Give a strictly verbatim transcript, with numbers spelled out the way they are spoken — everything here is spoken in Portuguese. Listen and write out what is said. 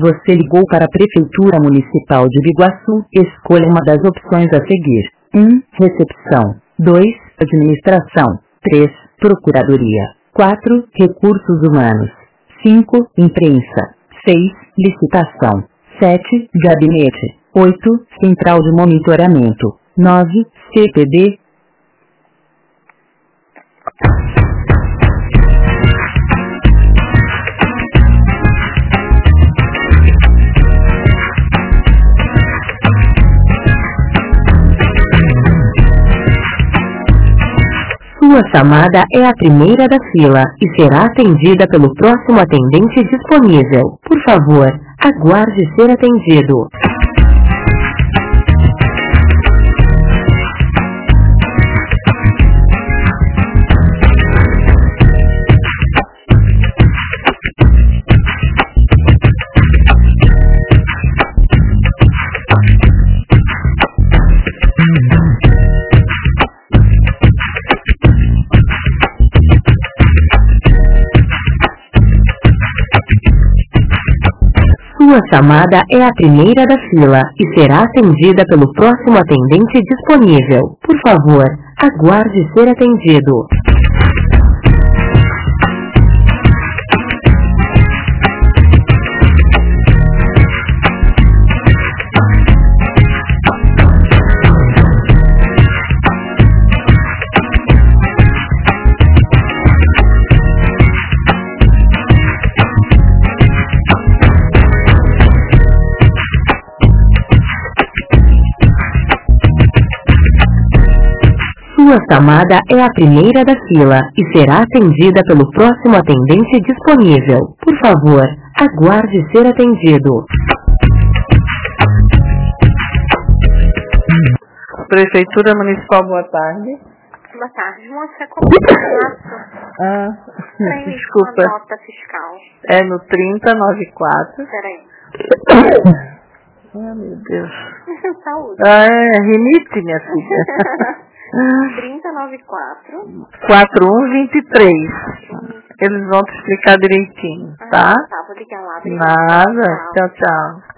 Você ligou para a Prefeitura Municipal de Biguaçu. Escolha uma das opções a seguir. um. Recepção. dois. Administração. três. Procuradoria. quatro. Recursos Humanos. cinco. Imprensa. seis. Licitação. sete. Gabinete. oito. Central de Monitoramento. nove. C P D. Sua chamada é a primeira da fila e será atendida pelo próximo atendente disponível. Por favor, aguarde ser atendido. Sua chamada é a primeira da fila e será atendida pelo próximo atendente disponível. Por favor, aguarde ser atendido. Sua chamada é a primeira da fila e será atendida pelo próximo atendente disponível. Por favor, aguarde ser atendido. Prefeitura Municipal, boa tarde. Boa tarde, moça. Como é Ah, Tem desculpa. uma nota fiscal. É no trinta noventa e quatro. Peraí. Ah, meu Deus. Saúde. Ah, é, rinite, minha filha. trinta noventa e quatro. quatro um dois três. Eles vão te explicar direitinho, tá? Ah, tá, vou ligar lá. Nada. Tchau, tchau.